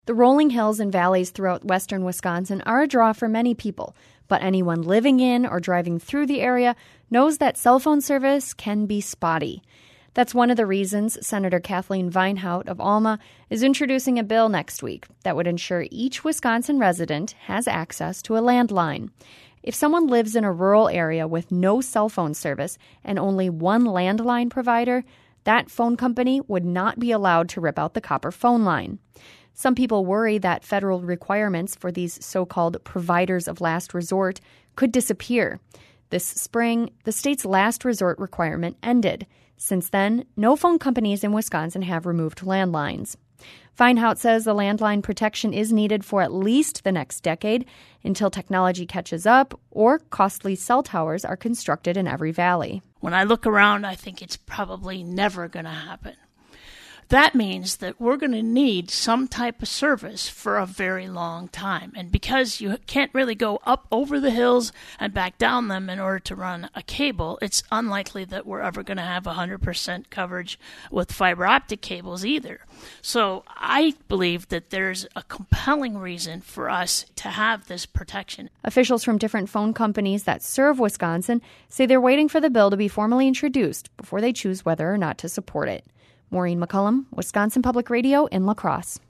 The rolling hills and valleys throughout western Wisconsin are a draw for many people, but anyone living in or driving through the area knows that cell phone service can be spotty. That's one of the reasons Senator Kathleen Vinehout of Alma is introducing a bill next week that would ensure each Wisconsin resident has access to a landline. If someone lives in a rural area with no cell phone service and only one landline provider, that phone company would not be allowed to rip out the copper phone line. Some people worry that federal requirements for these so-called providers of last resort could disappear. This spring, the state's last resort requirement ended. Since then, no phone companies in Wisconsin have removed landlines. Vinehout says the landline protection is needed for at least the next decade until technology catches up or costly cell towers are constructed in every valley. When I look around, I think it's probably never going to happen. That means that we're going to need some type of service for a very long time. And because you can't really go up over the hills and back down them in order to run a cable, it's unlikely that we're ever going to have 100% coverage with fiber optic cables either. So I believe that there's a compelling reason for us to have this protection. Officials from different phone companies that serve Wisconsin say they're waiting for the bill to be formally introduced before they choose whether or not to support it. Maureen McCullum, Wisconsin Public Radio in La Crosse.